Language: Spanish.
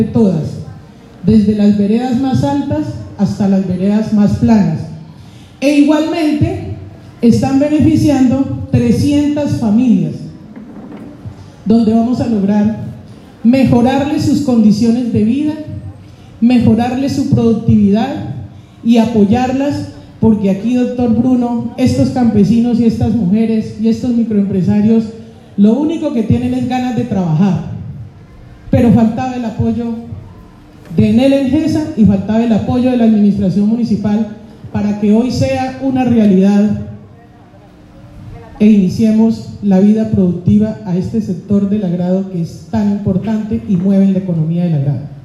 de todas, desde las veredas más altas hasta las veredas más planas. E igualmente están beneficiando 300 familias, donde vamos a lograr mejorarles sus condiciones de vida, mejorarles su productividad y apoyarlas, porque aquí, doctor Bruno, estos campesinos y estas mujeres y estos microempresarios lo único que tienen es ganas de trabajar, pero faltaba el apoyo de Enel Engesa y faltaba el apoyo de la administración municipal para que hoy sea una realidad e iniciemos la vida productiva a este sector del agrado que es tan importante y mueve la economía del agrado.